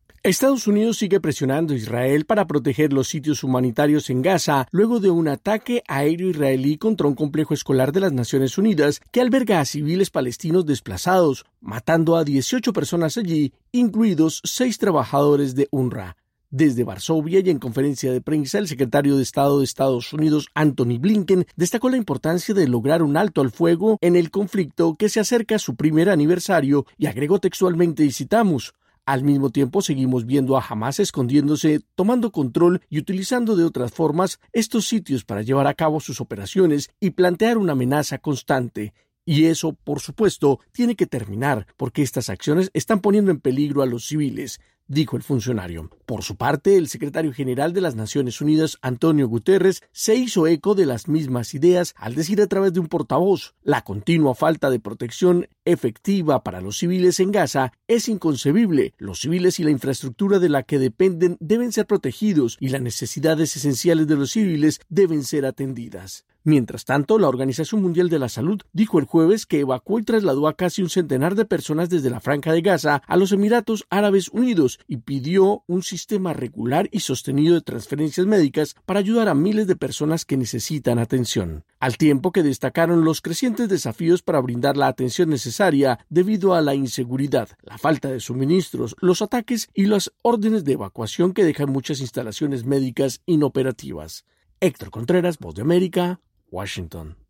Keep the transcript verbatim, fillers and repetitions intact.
Estados Unidos sigue presionando a Israel para proteger los sitios humanitarios en Gaza luego de un ataque aéreo israelí contra un complejo escolar de las Naciones Unidas que alberga a civiles palestinos desplazados, matando a dieciocho personas allí, incluidos seis trabajadores de U N R W A. Desde Varsovia y en conferencia de prensa, el secretario de Estado de Estados Unidos, Antony Blinken, destacó la importancia de lograr un alto al fuego en el conflicto que se acerca a su primer aniversario y agregó textualmente, y citamos: al mismo tiempo, seguimos viendo a Hamás escondiéndose, tomando control y utilizando de otras formas estos sitios para llevar a cabo sus operaciones y plantear una amenaza constante. Y eso, por supuesto, tiene que terminar, porque estas acciones están poniendo en peligro a los civiles, dijo el funcionario. Por su parte, el secretario general de las Naciones Unidas, Antonio Guterres, se hizo eco de las mismas ideas al decir a través de un portavoz: la continua falta de protección efectiva para los civiles en Gaza es inconcebible. Los civiles y la infraestructura de la que dependen deben ser protegidos y las necesidades esenciales de los civiles deben ser atendidas. Mientras tanto, la Organización Mundial de la Salud dijo el jueves que evacuó y trasladó a casi un centenar de personas desde la Franja de Gaza a los Emiratos Árabes Unidos y pidió un sistema regular y sostenido de transferencias médicas para ayudar a miles de personas que necesitan atención. Al tiempo que destacaron los crecientes desafíos para brindar la atención necesaria debido a la inseguridad, la falta de suministros, los ataques y las órdenes de evacuación que dejan muchas instalaciones médicas inoperativas. Héctor Contreras, Voz de América, Washington.